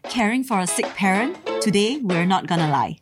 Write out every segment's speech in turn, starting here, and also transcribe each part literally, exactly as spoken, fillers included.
Caring for a sick parent? Today, we're not gonna lie.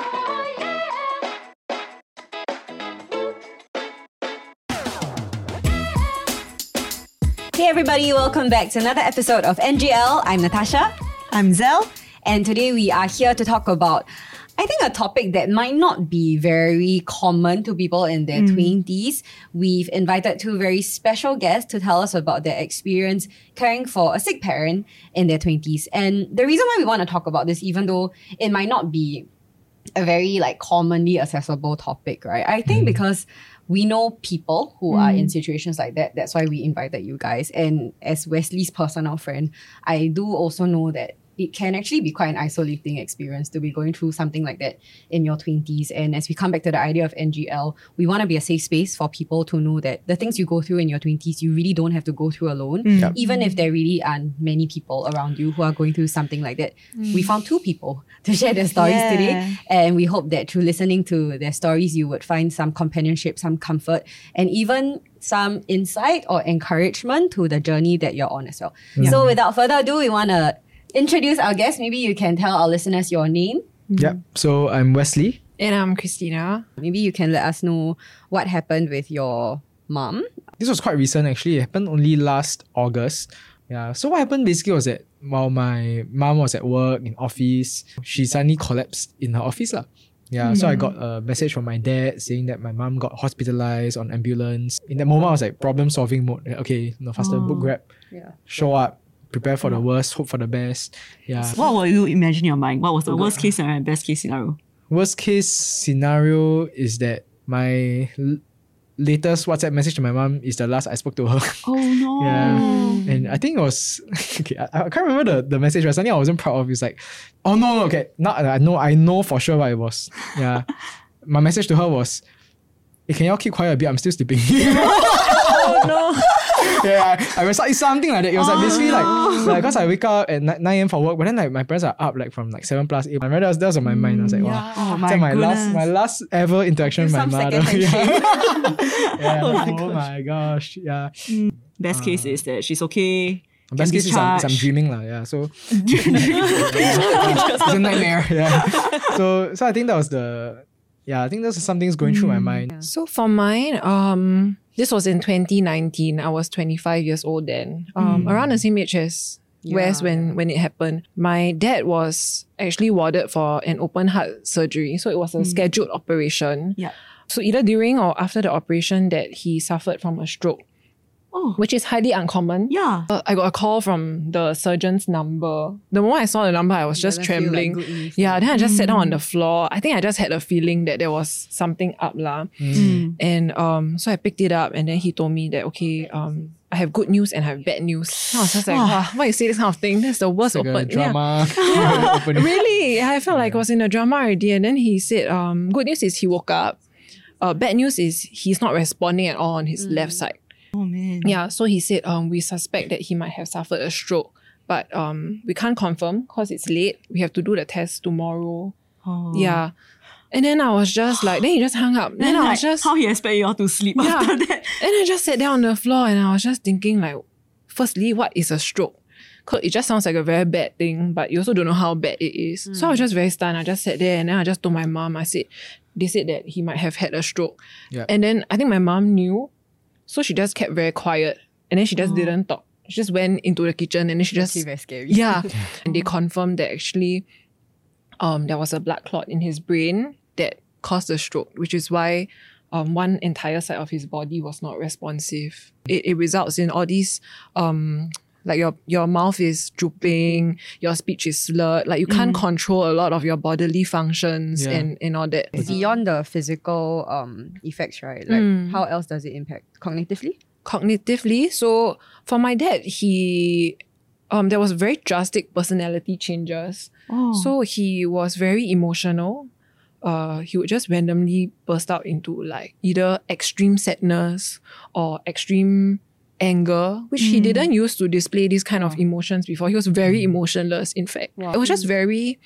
Hey everybody, welcome back to another episode of N G L. I'm Natasha. I'm Zell. And today we are here to talk about, I think, a topic that might not be very common to people in their mm. twenties. We've invited two very special guests to tell us about their experience caring for a sick parent in their twenties. And the reason why we want to talk about this, even though it might not be a very like commonly accessible topic, right? I think mm. because we know people who mm. are in situations like that. That's why we invited you guys. And as Wesley's personal friend, I do also know that it can actually be quite an isolating experience to be going through something like that in your twenties. And as we come back to the idea of N G L, we want to be a safe space for people to know that the things you go through in your twenties, you really don't have to go through alone. Mm. Yep. Even if there really aren't many people around you who are going through something like that. Mm. We found two people to share their stories yeah. today. And we hope that through listening to their stories, you would find some companionship, some comfort, and even some insight or encouragement to the journey that you're on as well. Yeah. So without further ado, we want to introduce our guest. Maybe you can tell our listeners your name. Yep. So I'm Wesley. And I'm Christina. Maybe you can let us know what happened with your mom. This was quite recent actually. It happened only last August. Yeah. So what happened basically was that while my mom was at work in office, she suddenly collapsed in her office lah. Yeah, mm. so I got a message from my dad saying that my mom got hospitalized on ambulance. In that moment, I was like problem solving mode. Okay, no faster, oh. book Grab, yeah. show up. Prepare for the worst, hope for the best. Yeah. What will you imagine in your mind? What was the worst case scenario and best case scenario? Worst case scenario is that my l- latest WhatsApp message to my mom is the last I spoke to her. Oh no. Yeah. And I think it was okay, I, I can't remember the, the message, but something I wasn't proud of. It's like, oh no, no okay. Now I know I know for sure what it was. Yeah. My message to her was, hey, can y'all keep quiet a bit? I'm still sleeping. Oh no. Yeah, I, I was like something like that. It was like basically like because I wake up at nine a.m. for work, but then like my parents are up like from like seven plus eight. I remember that was, that was on my mind. I was like, wow, oh, my, my last my last ever interaction with my mother. Yeah. yeah. Oh, my, oh my gosh. Yeah. Mm. Best uh, case is that she's okay. Best case is I'm, is I'm dreaming lah. Yeah. So it's a nightmare. Yeah. So so I think that was the yeah. I think that's something's going mm. through my mind. So for mine, um. This was in twenty nineteen. I was twenty-five years old then. Um, mm. Around the same age as yeah. Wes when, when it happened. My dad was actually warded for an open heart surgery. So it was a mm. scheduled operation. Yeah. So either during or after the operation that he suffered from a stroke. Oh. Which is highly uncommon. Yeah. Uh, I got a call from the surgeon's number. The moment I saw the number, I was just yeah, trembling. Like yeah, then I just mm. sat down on the floor. I think I just had a feeling that there was something up lah. Mm. And um, so I picked it up and then he told me that, okay, um, I have good news and I have bad news. I was just like, wow, why you say this kind of thing? That's the worst like open. drama. Yeah. Really? I felt like I was in a drama already. And then he said, um, good news is he woke up. Uh, bad news is he's not responding at all on his mm. left side. Oh man. Yeah, so he said um we suspect that he might have suffered a stroke, but um we can't confirm because it's late. We have to do the test tomorrow. Oh. Yeah. And then I was just like, then he just hung up. Then, then I was like, just how he expect you all to sleep yeah. after that? And I just sat down on the floor and I was just thinking like, firstly, what is a stroke? Because it just sounds like a very bad thing, but you also don't know how bad it is. Mm. So I was just very stunned. I just sat there and then I just told my mom, I said, they said that he might have had a stroke. Yeah. And then I think my mom knew. So she just kept very quiet and then she just oh. didn't talk. She just went into the kitchen and then she just... Actually very scary. Yeah. And they confirmed that actually um, there was a blood clot in his brain that caused the stroke, which is why um, one entire side of his body was not responsive. It, it results in all these... Um, like your, your mouth is drooping, your speech is slurred, like you can't mm. control a lot of your bodily functions yeah. and, and all that. Beyond the physical um effects, right? Like mm. how else does it impact? Cognitively? Cognitively. So for my dad, he um there was very drastic personality changes. Oh. So he was very emotional. Uh, he would just randomly burst out into like either extreme sadness or extreme anger, which mm. he didn't use to display these kind of emotions before. He was very emotionless, in fact. Wow. It was just very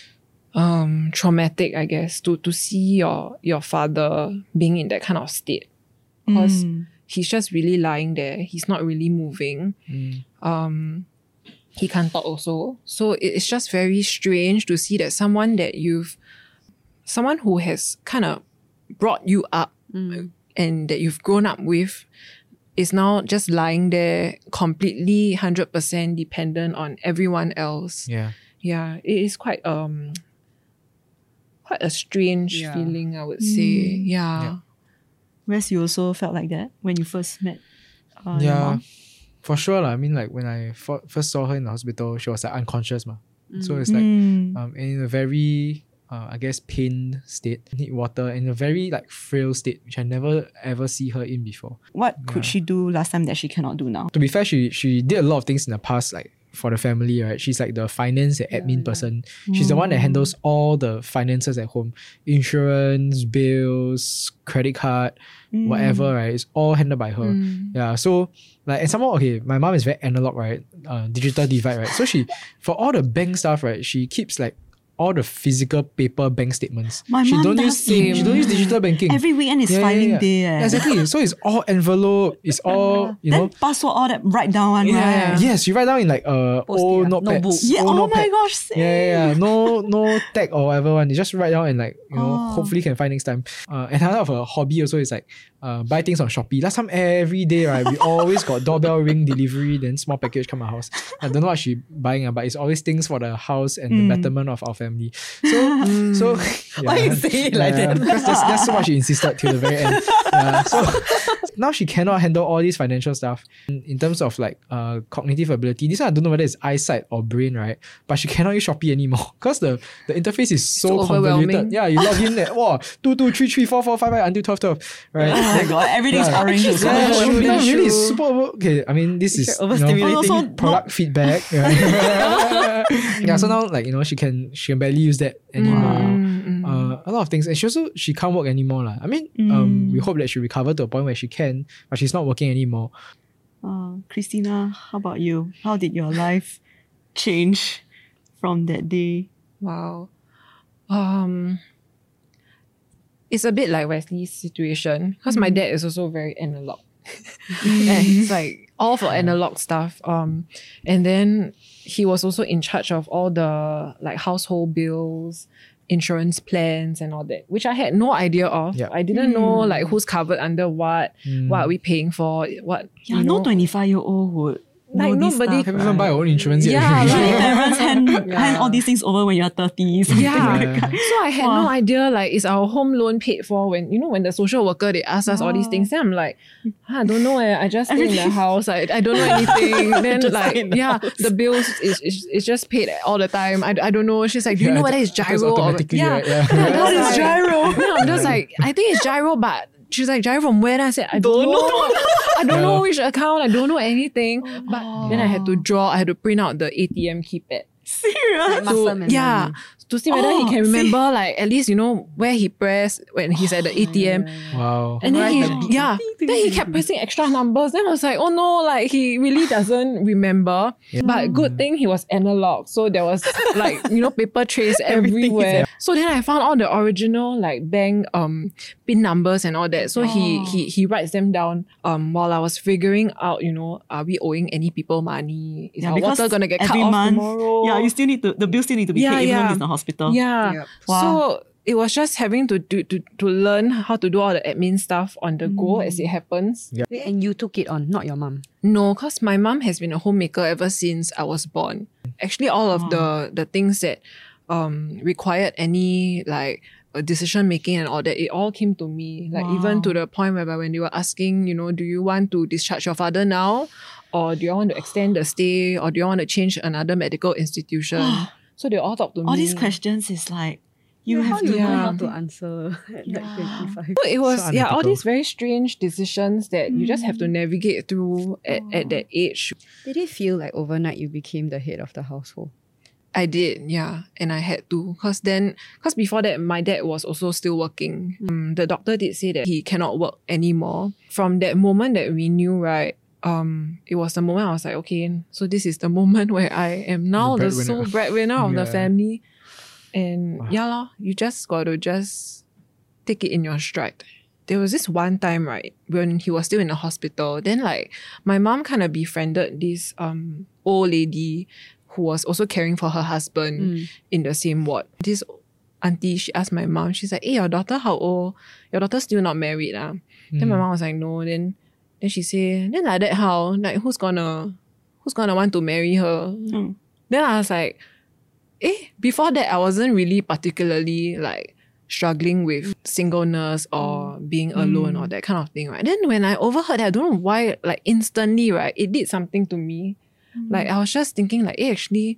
um, traumatic, I guess, to, to see your, your father being in that kind of state. Because mm. he's just really lying there. He's not really moving. Mm. Um, he can't talk also. So it's just very strange to see that someone that you've, someone who has kind of brought you up Mm. and that you've grown up with is now just lying there completely one hundred percent dependent on everyone else. Yeah. Yeah, it is quite um quite a strange Yeah. feeling, I would say. Mm. Yeah. Yeah. Wes, you also felt like that when you first met uh, your Yeah. mom? For sure. lah. I mean, like when I fo- first saw her in the hospital, she was like unconscious. Ma. So it's like Mm. um, in a very, uh, I guess, pained state, need water, in a very like frail state, which I never ever see her in before. What could Yeah. she do last time that she cannot do now? To be fair, she she did a lot of things in the past, like for the family, right? She's like the finance and admin person. She's the one that handles all the finances at home. Insurance, bills, credit card, Mm. whatever, right? It's all handled by her. Mm. Yeah. So like, and somehow, okay, my mom is very analog, right? Uh, digital divide, right? So she, for all the bank stuff, right, she keeps like all the physical paper bank statements. My she mom don't does use same. she don't use digital banking. Every weekend is Yeah, yeah, filing yeah. day. Eh. Exactly. So it's all envelope. It's all you know. Then password all that write down one, Yeah. right? Yes, you write down in like uh Post-it, old ah, notepad. notebook. Yeah, old oh notepad. my gosh, same. Yeah, yeah, yeah. No, no tag or whatever one. You just write down and like, you know, Oh. hopefully can find next time. Uh, another of a hobby also is like uh, buy things on Shopee. Last time every day, right, we always got doorbell ring delivery, then small package come our house. I don't know what she buying, uh, but it's always things for the house and the Mm. betterment of our family. So, so Why you say it like that? Because that's, that's so much she insisted till the very end. Yeah, so now she cannot handle all these financial stuff. In, in terms of like uh cognitive ability, this one I don't know whether it's eyesight or brain, right? But she cannot use Shopee anymore because the, the interface is so, So overwhelming. convoluted. Yeah, you log in at wow, two two three three four four five five until twelve twelve, right? Oh my god, everything's Yeah. orange. Yeah, also. yeah, yeah, true, yeah, that's really true. super over- okay. I mean, this is you know, overstimulating. Also, product feedback. Right? Yeah, so now like you know she can she can barely use that anymore. Mm, mm. Uh, a lot of things, and she also she can't work anymore lah. I mean, um, Mm. we hope that she recover to a point where she can, but she's not working anymore. Uh, Christina, how about you? How did your life change from that day? Wow. Um, it's a bit like Wesley's situation because my dad is also very analog. And it's like all for analog stuff. Um, and then he was also in charge of all the like household bills, insurance plans, and all that, which I had no idea of. Yeah. I didn't know like who's covered under what, Mm. what are we paying for, what Yeah, you no know. twenty-five year old would Like, know this nobody stuff, Can't even buy your own insurance yet. Yeah, Usually right. parents hand, Yeah. hand all these things over when you're thirty. something Yeah. like that. So I had no idea, like, is our home loan paid for when, you know, when the social worker, they ask us all these things. Then I'm like, huh, I don't know. Eh. I just stay in the Everything- house. I, I don't know anything. Then Just like, stay in the yeah, house. the bills is, is, is just paid all the time. I, I don't know. She's like, do you Yeah, know whether it's I thought it's gyro? Or, automatically, yeah. right? Yeah. Then I'm What just is like- gyro? Then I'm just like, I think it's gyro, but she's like, gyro from where? And I said, I don't, Don't know. know. I don't Yeah. know which account. I don't know anything. But then I had to draw, I had to print out the A T M keypad. Serious? Muscle To, memory. yeah, to see whether Oh, he can see. remember, like, at least, you know, where he pressed when he's at the A T M. Wow. And then Right, he, the beep, yeah, beep, then he beep. kept pressing extra numbers. Then I was like, oh no, like he really doesn't remember. But good thing he was analog. So there was like, you know, paper trace Everything is everywhere. So then I found all the original like bank um pin numbers and all that. So he Oh. he he writes them down um while I was figuring out, you know, are we owing any people money? Is our because water gonna get cut every off month, tomorrow? Yeah, you still need to, the bill still need to be Yeah, paid even yeah. if it's in the hospital. Yeah. Yep. Wow. So it was just having to do to, to learn how to do all the admin stuff on the go as it happens. And you took it on, not your mum. No, because my mom has been a homemaker ever since I was born. Actually, all of the the things that um required any like uh, decision making and all that, it all came to me. Like even to the point whereby when they were asking, you know, do you want to discharge your father now? Or do you want to extend the stay? Or do you want to change another medical institution? So they all talk to All me. these questions is like, you how have you to know Yeah. how to answer at like twenty-five. So it was So yeah, all unethical. these very strange decisions that you just have to navigate through at, at that age. Did it feel like overnight you became the head of the household? I did, yeah, and I had to, cause then, cause before that, my dad was also still working. Um, the doctor did say that he cannot work anymore. From that moment that we knew, right, um, it was the moment I was like, okay, so this is the moment where I am now The the, breadwinner. sole breadwinner of the Yeah. family, and Wow. yeah, lor, you just got to just take it in your stride. There was this one time, right, when he was still in the hospital, then like my mom kind of befriended this um old lady who was also caring for her husband Mm. in the same ward. This auntie, she asked my mom, she's like, hey, your daughter how old? Your daughter's still not married. Ah. Then my mom was like, no. Then then she said, then like that how? Like who's gonna who's gonna want to marry her? Mm. Then I was like, eh, before that I wasn't really particularly like struggling with singleness or being alone or that kind of thing, right? Then when I overheard that, I don't know why, like instantly, right, it did something to me. Like I was just thinking like, eh, actually,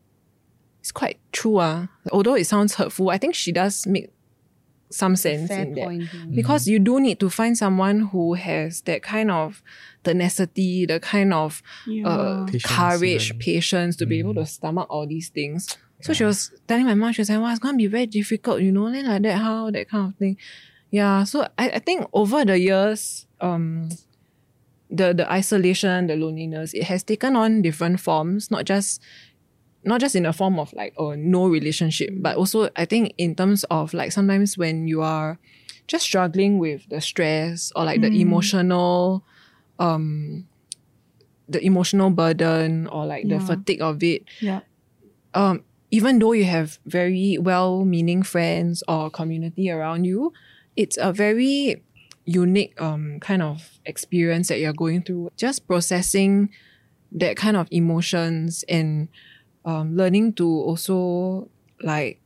it's quite true. Uh. Although it sounds hurtful, I think she does make some sense Fair in that. point. Because you do need to find someone who has that kind of tenacity, the kind of uh, Patience courage, even. patience to be able to stomach all these things. So she was telling my mom, she was like, well, it's going to be very difficult, you know, then like that, how, that kind of thing. Yeah, so I, I think over the years, um, the, the isolation, the loneliness, it has taken on different forms, not just not just in the form of like oh no relationship, but also I think in terms of like sometimes when you are just struggling with the stress or like the emotional um the emotional burden or like the Yeah. fatigue of it, Yeah. um even though you have very well-meaning friends or community around you, it's a very unique um kind of experience that you're going through. Just processing that kind of emotions and um, learning to also like,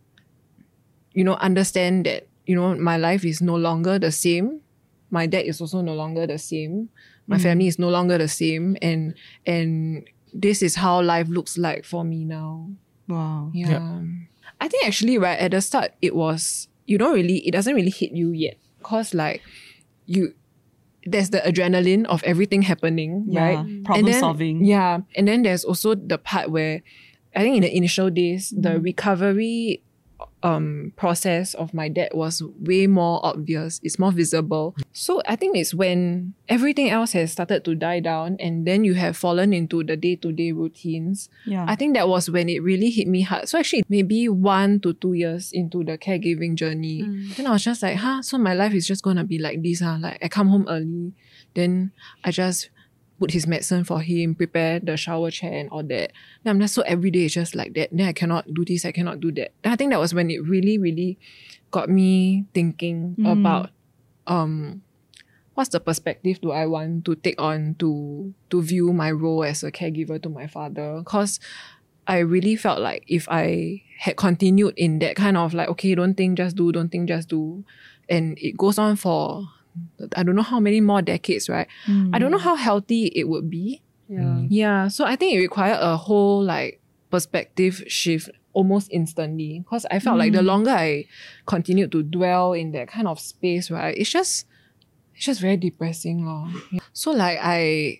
you know, understand that, you know, my life is no longer the same. My dad is also no longer the same. My family is no longer the same. And, and this is how life looks like for me now. Wow. Yeah. Yeah. I think actually, right, at the start, it was, you don't really, it doesn't really hit you yet. Cause like, you, there's the adrenaline of everything happening, Yeah. right? Problem And then- solving. Yeah. And then there's also the part where, I think in the initial days, the recovery um process of my dad was way more obvious. It's more visible. So I think it's when everything else has started to die down and then you have fallen into the day-to-day routines. Yeah. I think that was when it really hit me hard. So actually maybe one to two years into the caregiving journey, then I was just like, huh, so my life is just gonna be like this, huh? Like I come home early, then I just put his medicine for him, prepare the shower chair and all that. Then I'm just so every day it's just like that. Then I cannot do this, I cannot do that. And I think that was when it really, really got me thinking about um what's the perspective do I want to take on to to view my role as a caregiver to my father. Because I really felt like if I had continued in that kind of like, okay, don't think, just do, don't think, just do. And it goes on for I don't know how many more decades, right? I don't know how healthy it would be. Yeah. Yeah. So I think it required a whole like perspective shift almost instantly. Because I felt like the longer I continued to dwell in that kind of space, right, it's just it's just very depressing. Lor. So like I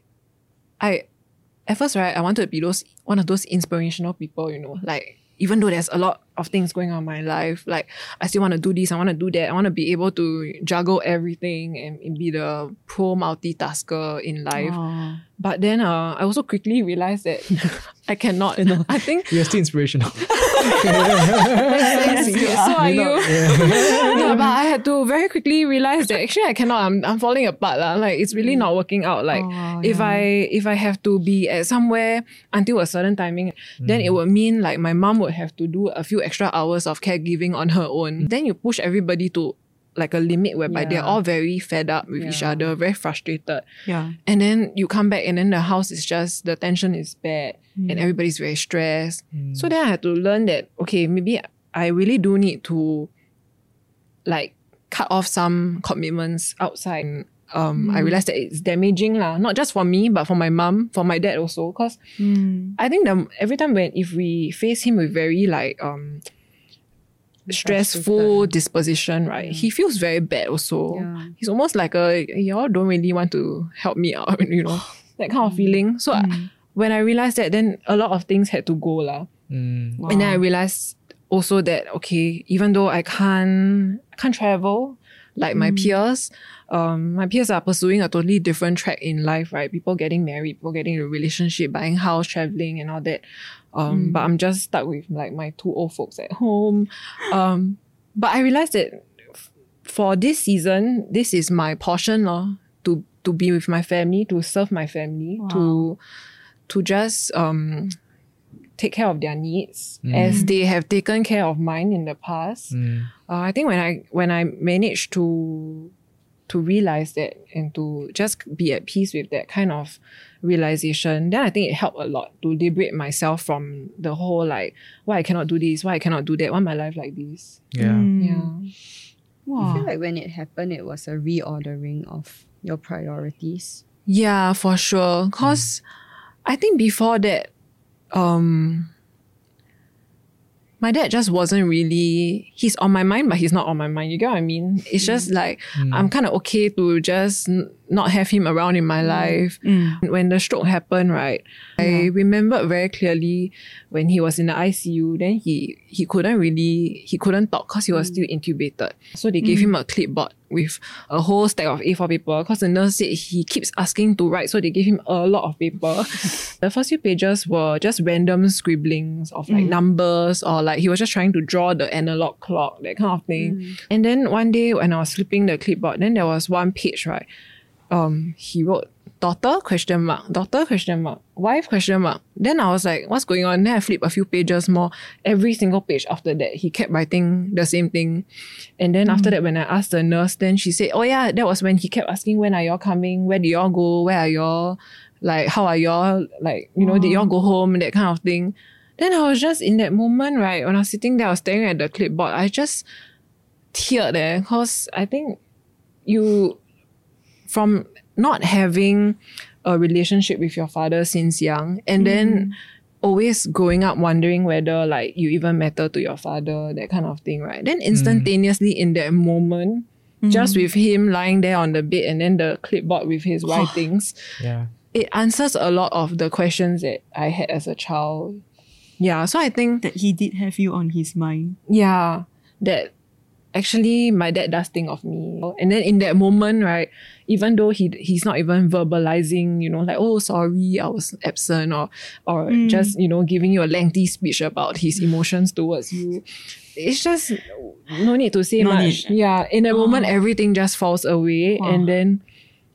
I at first, right, I wanted to be those one of those inspirational people, you know, like even though there's a lot of things going on in my life, like I still want to do this, I want to do that, I want to be able to juggle everything and, and be the pro multitasker in life. Wow. But then uh, I also quickly realized that I cannot. I think You're still inspirational. so are you. Yeah, but I had to very quickly realize that actually I cannot. I'm I'm falling apart lah. Like it's really not working out. Like Oh, wow, if yeah. I if I have to be at somewhere until a certain timing, then it would mean like my mom would have to do a few extra hours of caregiving on her own. Then you push everybody to like a limit whereby they're Yeah. all very fed up with each Yeah. other, very frustrated. Yeah. And then you come back and then the house is just, the tension is bad and everybody's very stressed. So then I had to learn that, okay, maybe I really do need to like cut off some commitments outside. Um, I realized that it's damaging lah, not just for me, but for my mom, for my dad also. Because Mm. I think the, every time when, if we face him with very like, um, stressful disposition, right? He feels very bad also. Yeah. He's almost like a, y'all don't really want to help me out, you know, that kind of feeling. So I, when I realized that, then a lot of things had to go lah. Mm. Wow. And then I realized also that, okay, even though I can't, I can't travel like my peers, um, my peers are pursuing a totally different track in life, right? People getting married, people getting a relationship, buying house, traveling and all that. Um, but I'm just stuck with like my two old folks at home. Um, but I realized that f- for this season, this is my portion, lor, to, to be with my family, to serve my family, to, to just um take care of their needs as they have taken care of mine in the past. Mm. Uh, I think when I when I managed to to realize that and to just be at peace with that kind of realization, then I think it helped a lot to liberate myself from the whole like, why I cannot do this, why I cannot do that, why my life like this. Yeah. Mm. Yeah. Wow. I feel like when it happened, it was a reordering of your priorities. Yeah, for sure. Cause I think before that, um, my dad just wasn't really, he's on my mind, but he's not on my mind. You get what I mean? It's just like, Mm. I'm kind of okay to just n- not have him around in my life. Mm. When the stroke happened, right, I remember very clearly when he was in the I C U, then he, he couldn't really, he couldn't talk because he was still intubated. So they gave him a clipboard with a whole stack of A four paper because the nurse said he keeps asking to write, so they gave him a lot of paper. The first few pages were just random scribblings of like numbers, or like he was just trying to draw the analog clock, that kind of thing. And then one day when I was flipping the clipboard, then there was one page, right? Um, he wrote daughter question mark, daughter question mark, wife question mark. Then I was like, what's going on? Then I flip a few pages more. Every single page after that, he kept writing the same thing. And then after that, when I asked the nurse, then she said, oh yeah, that was when he kept asking, when are y'all coming? Where do y'all go? Where are y'all? Like, how are y'all? Like, you know, did y'all go home? That kind of thing. Then I was just in that moment, right, when I was sitting there, I was staring at the clipboard. I just teared there because I think you, from not having a relationship with your father since young, and then always growing up wondering whether like you even matter to your father, that kind of thing, right? Then instantaneously in that moment, just with him lying there on the bed and then the clipboard with his writings, Yeah. it answers a lot of the questions that I had as a child. Yeah, so I think, That he did have you on his mind. yeah, that actually my dad does think of me. And then in that moment, right, even though he he's not even verbalizing, you know, like, oh, sorry, I was absent, or or just, you know, giving you a lengthy speech about his emotions towards you. It's just no need to say No much. need. Yeah, in that moment, everything just falls away, Wow. and then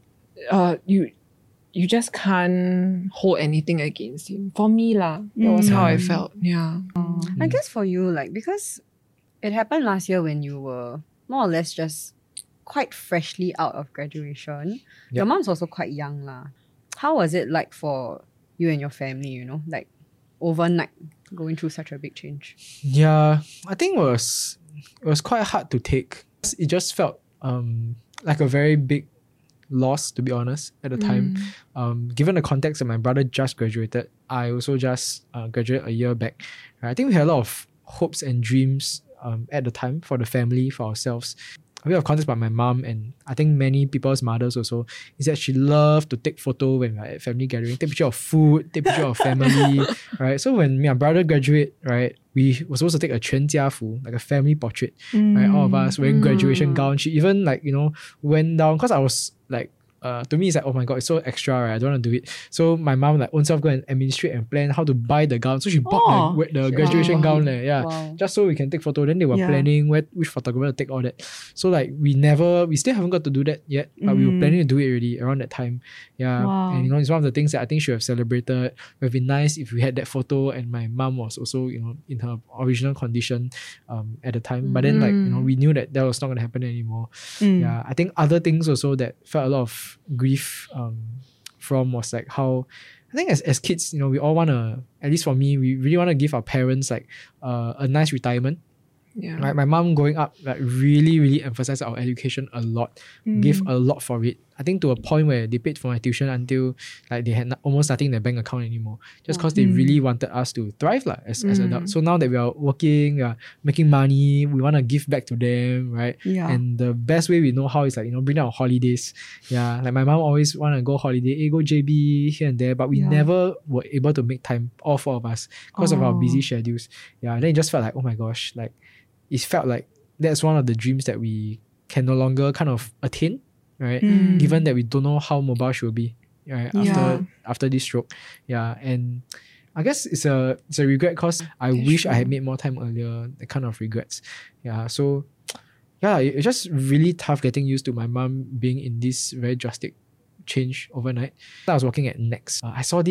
uh, you you just can't hold anything against him. For me, lah, that was how I Mm. felt. Yeah. I guess for you, like, because it happened last year when you were more or less just quite freshly out of graduation. Your Yep. mom's also quite young, lah. How was it like for you and your family, you know, like overnight going through such a big change? Yeah, I think it was it was quite hard to take. It just felt um like a very big loss, to be honest, at the time. Um, given the context that my brother just graduated, I also just uh, graduated a year back. I think we had a lot of hopes and dreams um, at the time for the family, for ourselves. A bit of context about my mom, and I think many people's mothers also, is that she loved to take photo when we're at family gathering, take picture of food, take picture of family, right? So when my brother graduate, right, we were supposed to take a 全家福, like a family portrait, right? All of us wearing graduation gown. She even like, you know, went down, because I was like, Uh, to me, it's like, oh my god, it's so extra, right? I don't want to do it. So my mom like own self go and administrate and plan how to buy the gown. So she bought Oh. like, the graduation Wow. gown, leh, yeah, Wow. just so we can take photo. Then they were Yeah. planning where which photographer to take all that. So like we never, we still haven't got to do that yet, but we were Mm. planning to do it already around that time. Yeah, Wow. and you know, it's one of the things that I think should have celebrated. It would be nice if we had that photo and my mom was also, you know, in her original condition um at the time. But then like, you know, we knew that that was not going to happen anymore. Mm. Yeah, I think other things also that felt a lot of grief um from was like how I think as, as kids, you know, we all want to, at least for me, we really want to give our parents like uh, a nice retirement. Yeah. Right, my mom growing up like really really emphasized our education a lot, gave a lot for it. I think to a point where they paid for my tuition until like they had no- almost nothing in their bank account anymore, just because they really wanted us to thrive lah, as, as adults. So now that we are working, we are making money, we want to give back to them, right? Yeah. And the best way we know how is like, you know, bring out holidays. Yeah, like my mom always want to go holiday, hey, go J B here and there, but we Yeah. never were able to make time, all four of us, because of our Oh. busy schedules. Yeah, and then it just felt like, oh my gosh, like it felt like that's one of the dreams that we can no longer kind of attain, right? Mm. Given that we don't know how mobile she will be, right? After Yeah. after this stroke, yeah, and I guess it's a it's a regret because I wish I had made more time earlier. The kind of regrets, yeah. So, yeah, it- it's just really tough getting used to my mom being in this very drastic change overnight. I was working at Next. Uh, I saw this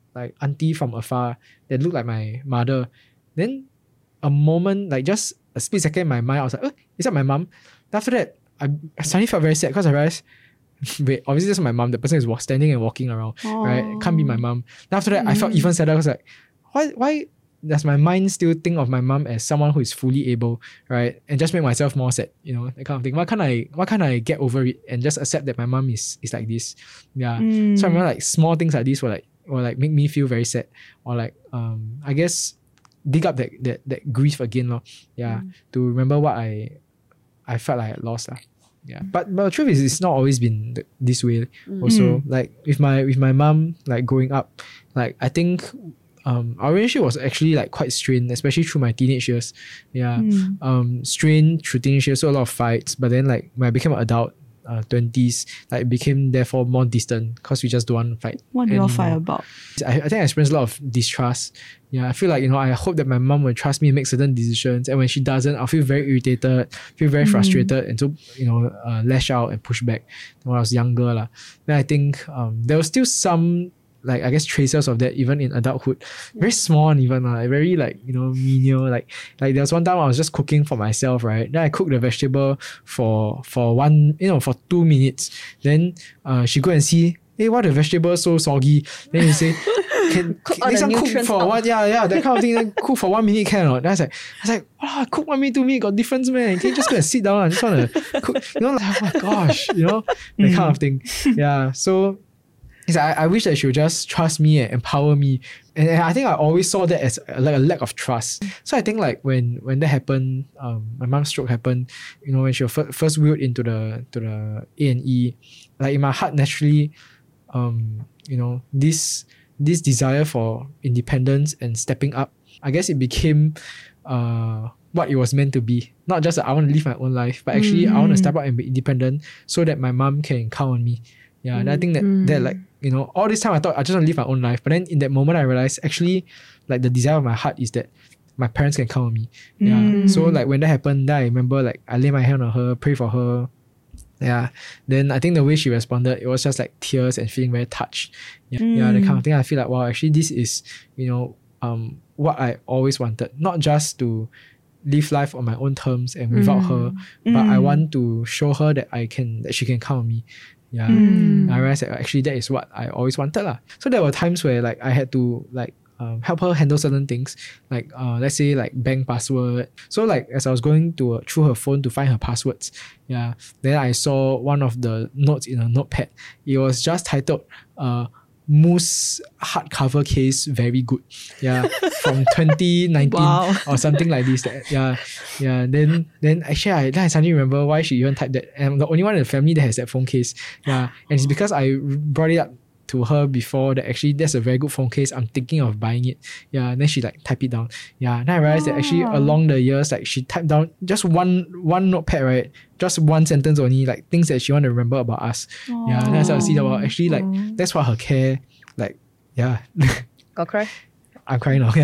like auntie from afar that looked like my mother. Then a moment, like just a split second in my mind, I was like, oh, is that my mom? Then after that, I, I suddenly felt very sad because I realized, wait, obviously that's my mom. The person is walk, standing and walking around, Aww. right? It can't be my mom. Then after that, mm. I felt even sadder. I was like, why, why does my mind still think of my mom as someone who is fully able, right? And just make myself more sad, you know, that kind of thing. Why can't I, why can't I get over it and just accept that my mom is, is like this? Yeah. Mm. So I remember like small things like this were like, or like make me feel very sad, or like, um, I guess dig up that, that, that grief again, lor. Yeah. Mm. To remember what I, I felt like I had lost, lah. Yeah, but but the truth is, it's not always been th- this way. Mm. Also, like with my with my mom, like growing up, like I think, um, our relationship was actually like quite strained, especially through my teenage years. Yeah, mm. um, strained through teenage years, so a lot of fights. But then, like when I became an adult, uh, twenties, like it became therefore more distant because we just don't want to fight. What do you all fight about? I, I think I experienced a lot of distrust. Yeah, I feel like, you know, I hope that my mom will trust me and make certain decisions. And when she doesn't, I'll feel very irritated, feel very mm. frustrated, and so, you know, uh, lash out and push back when I was younger. La. Then I think um, there was still some, like, I guess, traces of that even in adulthood. Very small and even, uh, very, like, you know, menial. Like, like there was one time I was just cooking for myself, right? Then I cooked the vegetable for, for one, you know, for two minutes. Then uh, she go and see, hey, why the vegetable so soggy? Then you say, can, cook can next time cook for out. one, yeah, yeah, that kind of thing. Then cook for one minute can or not? Then I was like, I was like, wow, cook one minute, two minutes, got difference, man. Can you just go and sit down and just want to cook? You know, like, oh my gosh, you know, that mm. kind of thing. Yeah, so it's like, I, I wish that she would just trust me and empower me. And, and I think I always saw that as a, like a lack of trust. So I think like when when that happened, um, my mom's stroke happened, you know, when she was f- first wheeled into the to the A and E, like in my heart naturally, um, you know, this this desire for independence and stepping up, I guess it became uh what it was meant to be. Not just that I want to live my own life, but actually mm. I want to step up and be independent so that my mom can count on me. Yeah, mm. and I think that mm. that like, you know, all this time I thought I just want to live my own life, but then in that moment I realized actually like the desire of my heart is that my parents can count on me. Yeah. Mm. So like when that happened, then I remember like I lay my hand on her, pray for her. Yeah. Then I think the way she responded, it was just like tears and feeling very touched. Yeah. Mm. Yeah, the kind of thing I feel like, wow, actually this is, you know, um what I always wanted. Not just to live life on my own terms and without mm. her, but mm. I want to show her that I can that she can count on me. Yeah. Mm. I realized that actually that is what I always wanted. lah. So there were times where like I had to like Um, help her handle certain things, like uh, let's say like bank password. So like as I was going to uh, through her phone to find her passwords, yeah, then I saw one of the notes in a notepad. It was just titled uh, Moose hardcover case very good, yeah, from twenty nineteen wow. or something like this. That, yeah, yeah. Then then actually I then I suddenly remember why she even typed that. And I'm the only one in the family that has that phone case. Yeah, and it's because I brought it up to her before that actually that's a very good phone case. I'm thinking of buying it. Yeah, and then she like type it down. Yeah, and then I realized oh. that actually along the years, like she typed down just one one notepad, right? Just one sentence only, like things that she want to remember about us. Oh. Yeah, and then I started to see that well, actually like oh. that's what her care, like yeah. Got cry? I'm crying now.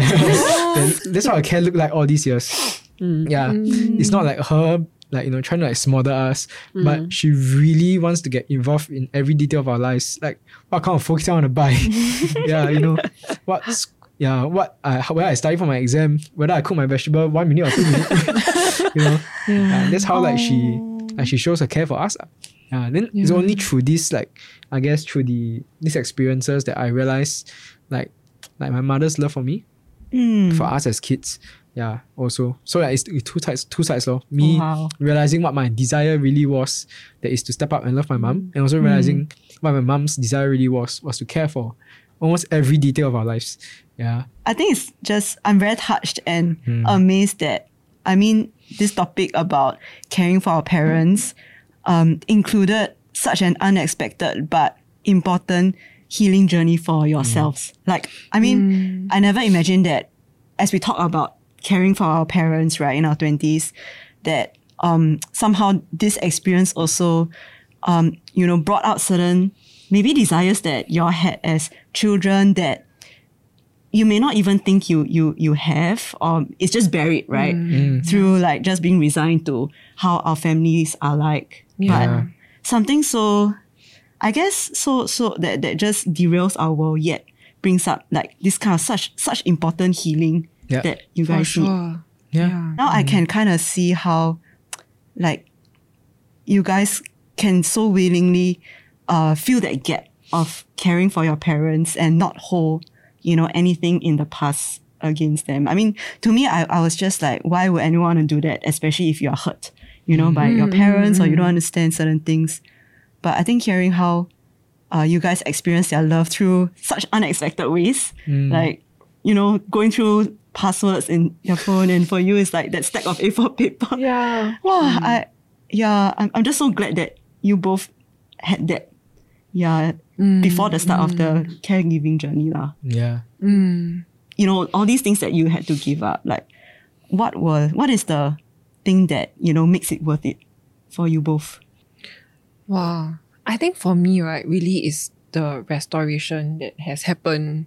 That's what her care looked like all these years. Mm. Yeah, mm. It's not like her like, you know, trying to like smother us, mm. but she really wants to get involved in every detail of our lives. Like what kind of focus I want to buy. Yeah, you know, what yeah, what I whether I study for my exam, whether I cook my vegetable one minute or two minutes. You know. Yeah. Uh, that's how like she like she shows her care for us. Yeah. Then yeah. It's only through this, like I guess through the these experiences that I realized like like my mother's love for me, mm. for us as kids. Yeah, also. So yeah, it's two sides, two sides lor. Me oh, wow. realizing what my desire really was, that is to step up and love my mom, and also realizing mm. what my mom's desire really was, was to care for almost every detail of our lives. Yeah. I think it's just, I'm very touched and mm. amazed that, I mean, this topic about caring for our parents um, included such an unexpected but important healing journey for yourselves. Mm. Like, I mean, mm. I never imagined that as we talk about caring for our parents, right, in our twenties, that um, somehow this experience also, um, you know, brought out certain maybe desires that you all had as children that you may not even think you you you have, or it's just buried, right, mm. through like just being resigned to how our families are like. Yeah. But something so, I guess, so so that that just derails our world yet brings up like this kind of such such important healing Yeah. that you For guys need. sure. Yeah. Now I can kind of see how, like, you guys can so willingly uh, feel that gap of caring for your parents and not hold, you know, anything in the past against them. I mean, to me, I, I was just like, why would anyone want to do that, especially if you're hurt, you know, by your parents or you don't understand certain things. But I think hearing how uh, you guys experience their love through such unexpected ways, like, you know, going through passwords in your phone, and for you, it's like that stack of A four paper. Yeah. Wow, I, yeah, I'm, I'm just so glad that you both had that, yeah, before the start of the caregiving journey lah. Yeah. You know, all these things that you had to give up, like, what was, what is the thing that, you know, makes it worth it for you both? Wow. I think for me, right, really is the restoration that has happened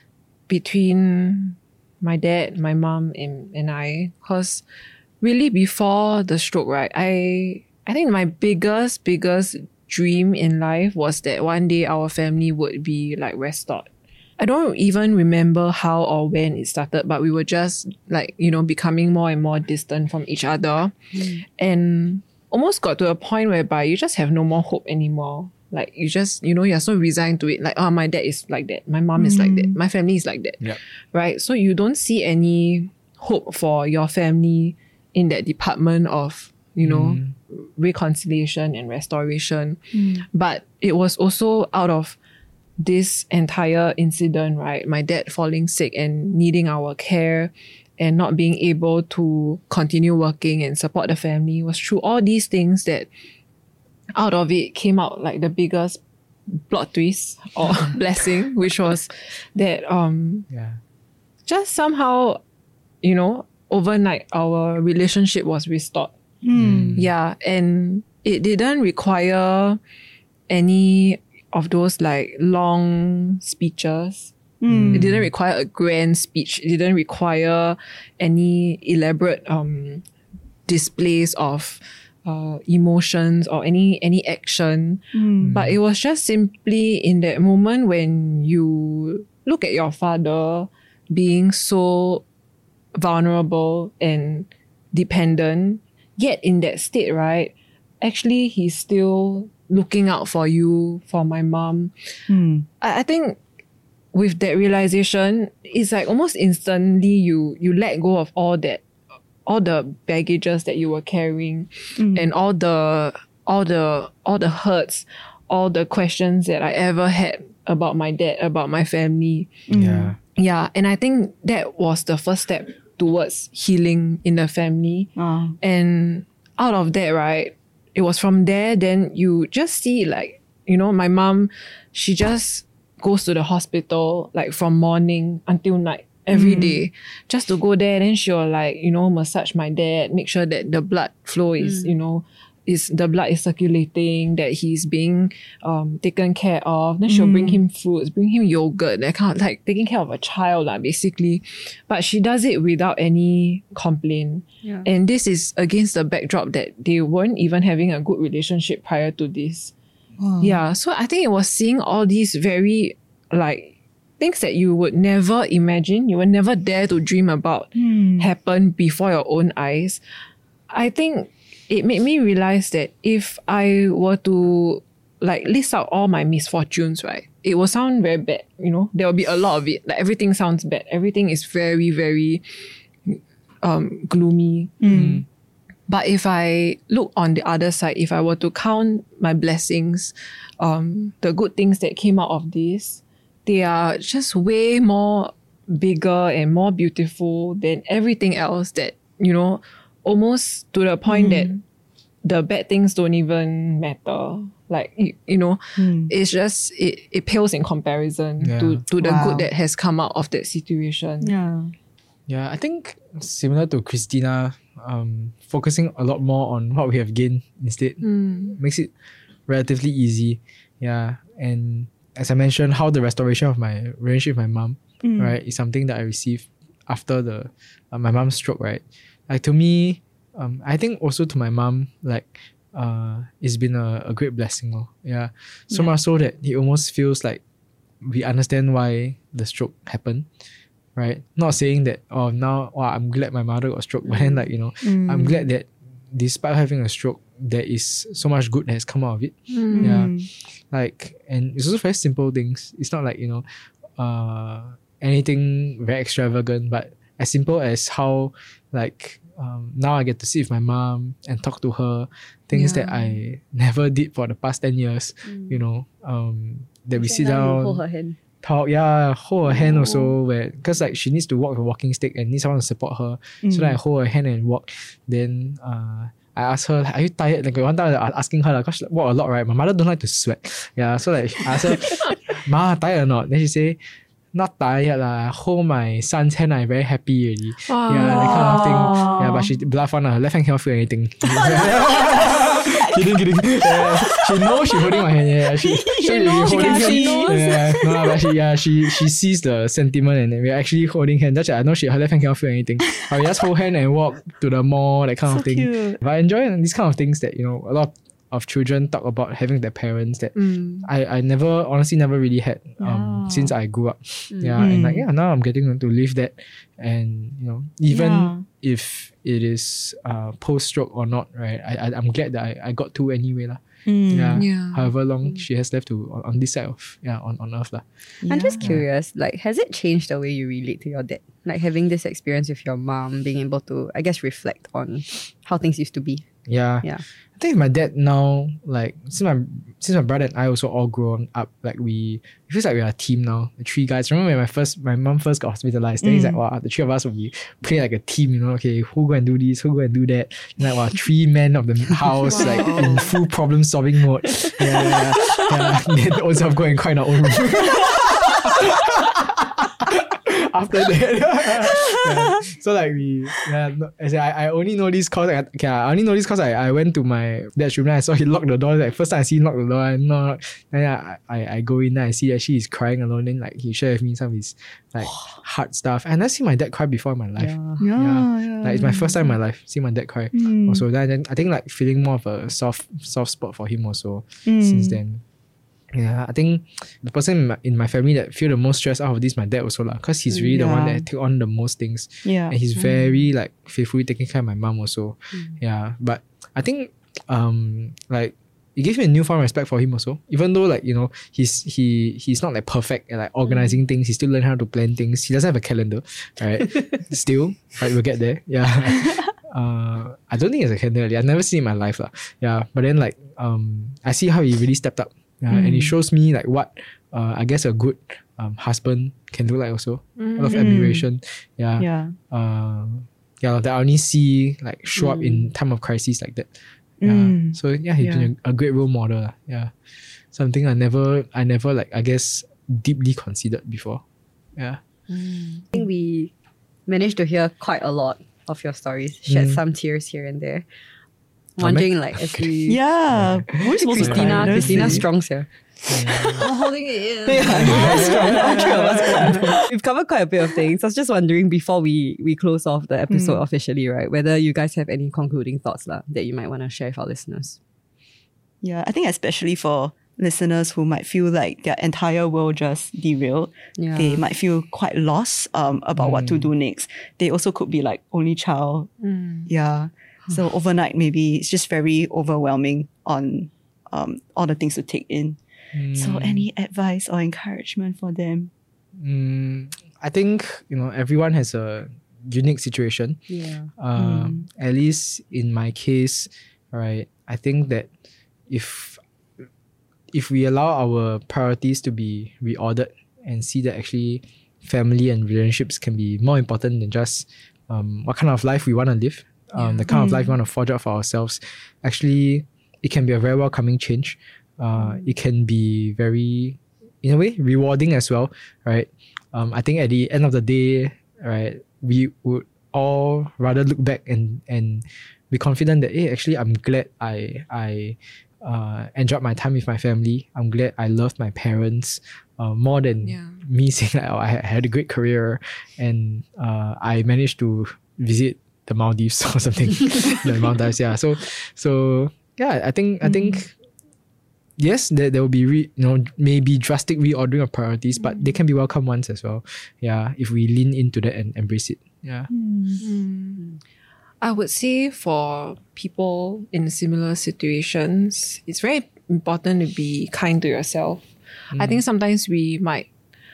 between my dad, my mom, and, and I. Because really before the stroke, right, I I think my biggest, biggest dream in life was that one day our family would be like restored. I don't even remember how or when it started, but we were just like, you know, becoming more and more distant from each other. Mm. And almost got to a point whereby you just have no more hope anymore. Like you just, you know, you're so resigned to it. Like, oh, my dad is like that. My mom mm. is like that. My family is like that. Yep. Right? So you don't see any hope for your family in that department of, you know, mm. reconciliation and restoration. Mm. But it was also out of this entire incident, right? My dad falling sick and needing our care and not being able to continue working and support the family, was through all these things that out of it came out like the biggest plot twist or blessing, which was that um Yeah. just somehow, you know, overnight our relationship was restored. Mm. Yeah. And it didn't require any of those like long speeches. Mm. It didn't require a grand speech. It didn't require any elaborate um displays of uh emotions or any any action. Mm. But it was just simply in that moment when you look at your father being so vulnerable and dependent, yet in that state, right? Actually, he's still looking out for you, for my mom. Mm. I, I think with that realization, it's like almost instantly you you let go of all that, all the baggages that you were carrying, mm. and all the all the all the hurts, all the questions that I ever had about my dad, about my family. Mm. Yeah. Yeah. And I think that was the first step towards healing in the family. Oh. And out of that, right, it was from there, then you just see like, you know, my mom, she just goes to the hospital like from morning until night every mm. day, just to go there. Then she'll like, you know, massage my dad, make sure that the blood flow is, mm. you know, is the blood is circulating, that he's being um taken care of. Then she'll mm. bring him fruits, bring him yogurt, that kind of like taking care of a child like, basically. But she does it without any complaint. Yeah. And this is against the backdrop that they weren't even having a good relationship prior to this. Wow. Yeah. So I think it was seeing all these very like things that you would never imagine, you would never dare to dream about mm. happen before your own eyes. I think it made me realize that if I were to like list out all my misfortunes, right, it will sound very bad, you know, there will be a lot of it. Like everything sounds bad. Everything is very, very um, gloomy. Mm. But if I look on the other side, if I were to count my blessings, um, the good things that came out of this, they are just way more bigger and more beautiful than everything else that, you know, almost to the point mm. that the bad things don't even matter. Like, you, you know, mm. it's just, it, it pales in comparison yeah. to, to the wow. good that has come out of that situation. Yeah. Yeah, I think similar to Christina, um, focusing a lot more on what we have gained instead mm. makes it relatively easy. Yeah. And as I mentioned, how the restoration of my relationship with my mom, mm. right, is something that I received after the uh, my mom's stroke, right? Like to me, um, I think also to my mom, like, uh, it's been a, a great blessing. Oh. Yeah. So yeah. much so that it almost feels like we understand why the stroke happened, right? Not saying that, oh, now oh, I'm glad my mother got stroke, but then like, you know, Mm. I'm glad that despite having a stroke, there is so much good that has come out of it. Mm. Yeah. Like, and it's also very simple things. It's not like, you know, uh, anything very extravagant, but as simple as how, like, um, now I get to sit with my mom and talk to her, things Yeah. that I never did for the past ten years, you know, um, that we sit down, Hold her hand. talk, yeah, hold her hand also, where, because like she needs to walk with a walking stick and needs someone to support her. So then I hold her hand and walk. Then uh, I ask her, are you tired? Like one time I was asking her, because she walk a lot, right? My mother don't like to sweat. Yeah, so like I asked her, Ma, tired or not? Then she say, not tired lah. Hold my son's hand, I'm very happy already. Wow. Yeah, that kind of thing. Yeah, but she bluff on her left hand cannot feel anything. kidding, kidding. Yeah, she knows she holding my hand. Yeah, she, she knows, holding yeah, hand. she knows. Yeah, no, lah, but she yeah she she sees the sentiment and we're actually holding hand. That's why I know she her left hand cannot feel anything. But we just hold hand and walk to the mall, that kind So of thing. cute. But I enjoy these kind of things that, you know, a lot of of children talk about having their parents that Mm. I, I never honestly never really had um Yeah. since I grew up. Yeah. And like yeah, now I'm getting to live that, and you know, even Yeah. if it is uh post stroke or not, right? I, I I'm glad that I, I got to anyway lah. Mm. Yeah. Yeah. However long she has left to on, on this side of yeah, on, on earth lah. I'm just Yeah. curious, like, has it changed the way you relate to your dad? Like having this experience with your mom, being able to, I guess, reflect on how things used to be. Yeah. Yeah. I think my dad now, like since my since my brother and I also all grown up, like we it feels like we're a team now. The three guys. Remember when my first my mom first got hospitalized, then it's like wow, the three of us will be play like a team, you know, okay, who go and do this, who go and do that. And like wow, three men of the house, like in full problem solving mode. Yeah, yeah, yeah. Then also go and cry in our own room. After that, yeah. So like we, yeah, no, as in, I, I only know this cause. Like, okay, I only know this cause I, I went to my dad's room and I saw he locked the door. Like first time I see him lock the door, I know. Then I, I, I go in and I see that she is crying alone. Then like he shared with me some of his like hard stuff. And I never seen my dad cry before in my life. Yeah. Yeah, yeah. Like it's my first time in my life seeing my dad cry. Mm. Also, then, then I think like feeling more of a soft soft spot for him also Mm. since then. Yeah, I think the person in my, in my family that feel the most stress out of this, my dad also lah, because he's really the one Yeah. that take on the most things, Yeah. and he's very like faithfully taking care of my mom also. Yeah, but I think um like it gave me a newfound respect for him also. Even though like you know he's he he's not like perfect at like organizing things, he still learn how to plan things. He doesn't have a calendar, right? Still, right? We'll get there. Yeah. Uh, I don't think it's a calendar. I've never seen it in my life lah. Yeah, but then like um, I see how he really stepped up. Yeah, and it shows me like what uh, I guess a good um, husband can do like also. A lot of admiration. Yeah. Yeah. Uh, yeah, that I only see like show up in time of crisis like that. Yeah. Mm. So yeah, he's Yeah. been a, a great role model. lah. Yeah. Something I never I never like I guess deeply considered before. Yeah. I think we managed to hear quite a lot of your stories, shed Mm. some tears here and there. Oh, Wondering like as we Yeah. We're supposed to Christina, cry, Christina honestly. Strong's here. I'm holding it in. All three of us. We've covered quite a bit of things. I was just wondering before we we close off the episode officially, right? Whether you guys have any concluding thoughts lah, that you might want to share with our listeners. Yeah, I think especially for listeners who might feel like their entire world just derailed, Yeah. they might feel quite lost um, about what to do next. They also could be like only child. Yeah. So overnight, maybe it's just very overwhelming on um, all the things to take in. So any advice or encouragement for them? Mm, I think you know everyone has a unique situation. Yeah. Um, At least in my case, right? I think that if if we allow our priorities to be reordered and see that actually family and relationships can be more important than just um, what kind of life we want to live, um, the kind of life we want to forge out for ourselves, actually it can be a very welcoming change. Uh, it can be very, in a way, rewarding as well, right? Um, I think at the end of the day, right, we would all rather look back and and be confident that, hey, actually, I'm glad I I uh, enjoyed my time with my family. I'm glad I loved my parents uh, more than Yeah. me saying like, oh, I had- I had a great career and uh, I managed to visit the Maldives or something. The Maldives, yeah. So so yeah, I think I think yes, there, there will be re, you know maybe drastic reordering of priorities, but they can be welcome ones as well. Yeah, if we lean into that and embrace it. Yeah. Mm. I would say for people in similar situations, it's very important to be kind to yourself. Mm. I think sometimes we might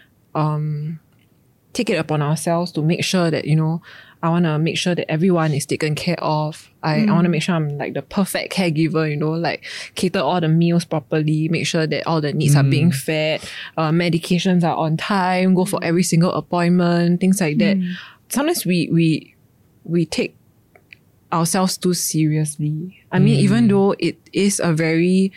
um take it upon ourselves to make sure that, you know, I want to make sure that everyone is taken care of. I, mm. I want to make sure I'm like the perfect caregiver, you know, like cater all the meals properly, make sure that all the needs mm. are being fed, uh, medications are on time, go for every single appointment, things like that. Mm. Sometimes we, we, we take ourselves too seriously. I mean, mm. even though it is a very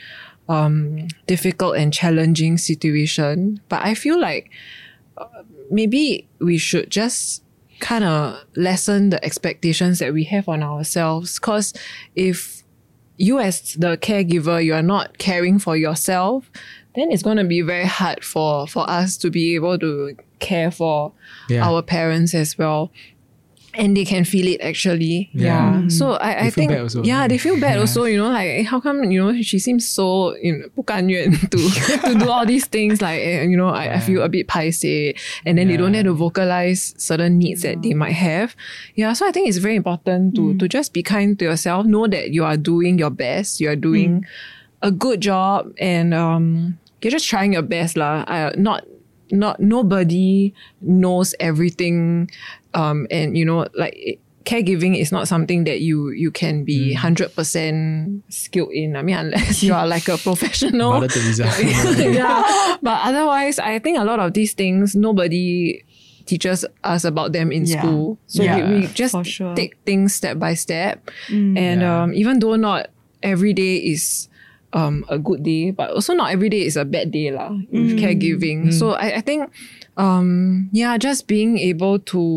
um, difficult and challenging situation, but I feel like uh, maybe we should just kind of lessen the expectations that we have on ourselves. Because if you as the caregiver, you are not caring for yourself, then it's going to be very hard for, for us to be able to care for yeah. our parents as well. And they can feel it actually. Yeah. yeah. Mm. So I, I think, yeah, they feel bad yeah. also, you know, like, how come, you know, she seems so, you know, 不甘愿 to, to do all these things. Like, you know, I, yeah. I feel a bit paiseh. And then yeah. they don't have to vocalize certain needs that they might have. Yeah. So I think it's very important to, mm. to just be kind to yourself. Know that you are doing your best. You are doing mm. a good job. And um, you're just trying your best lah. Uh, not, not, nobody knows everything. Um, and you know, like it, caregiving is not something that you you can be one hundred percent skilled in. I mean, unless you are like a professional. Mother Teresa. yeah. But otherwise, I think a lot of these things, nobody teaches us about them in yeah. school. So yeah, we, we just sure. take things step by step. Mm. And yeah. um, even though not every day is um, a good day, but also not every day is a bad day lah, with mm. caregiving. Mm. So I, I think Um, yeah, just being able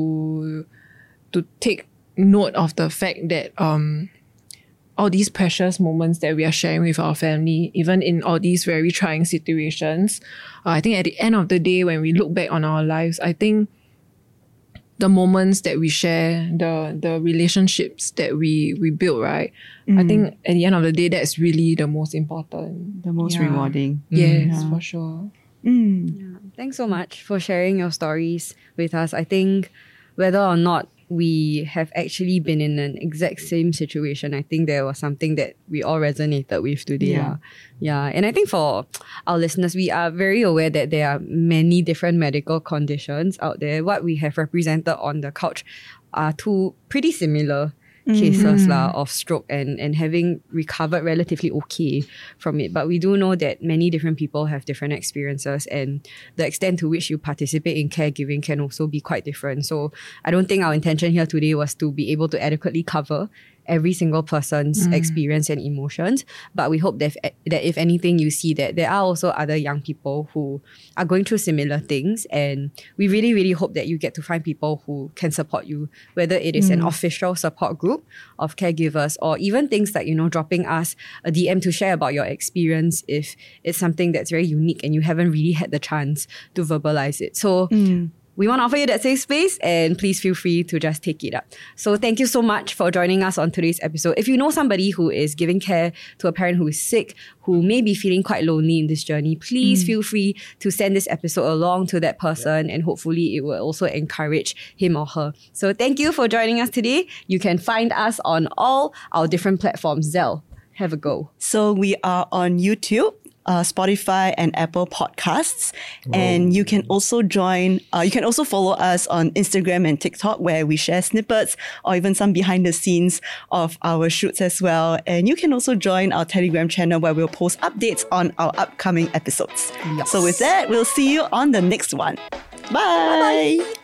to to take note of the fact that um all these precious moments that we are sharing with our family, even in all these very trying situations, uh, I think at the end of the day, when we look back on our lives, I think the moments that we share, the the relationships that we we build, right? Mm. I think at the end of the day, that's really the most important, the most yeah. rewarding. Yes, yeah. for sure. Mm. Yeah. Thanks so much for sharing your stories with us. I think whether or not we have actually been in an exact same situation, I think there was something that we all resonated with today. Yeah. Yeah. And I think for our listeners, we are very aware that there are many different medical conditions out there. What we have represented on the couch are two pretty similar cases mm. lah, of stroke and, and having recovered relatively okay from it. But we do know that many different people have different experiences, and the extent to which you participate in caregiving can also be quite different. So I don't think our intention here today was to be able to adequately cover every single person's mm. experience and emotions. But we hope that if, that if anything, you see that there are also other young people who are going through similar things. And we really, really hope that you get to find people who can support you, whether it is mm. an official support group of caregivers, or even things like, you know, dropping us a D M to share about your experience if it's something that's very unique and you haven't really had the chance to verbalize it. So mm. we want to offer you that safe space, and please feel free to just take it up. So thank you so much for joining us on today's episode. If you know somebody who is giving care to a parent who is sick, who may be feeling quite lonely in this journey, please mm. feel free to send this episode along to that person, and hopefully it will also encourage him or her. So thank you for joining us today. You can find us on all our different platforms. Zell, have a go. So we are on YouTube, Uh, Spotify and Apple Podcasts. Whoa. And you can also join, uh, you can also follow us on Instagram and TikTok, where we share snippets or even some behind the scenes of our shoots as well. And you can also join our Telegram channel, where we'll post updates on our upcoming episodes. Yes. So with that, we'll see you on the next one. Bye! Bye-bye.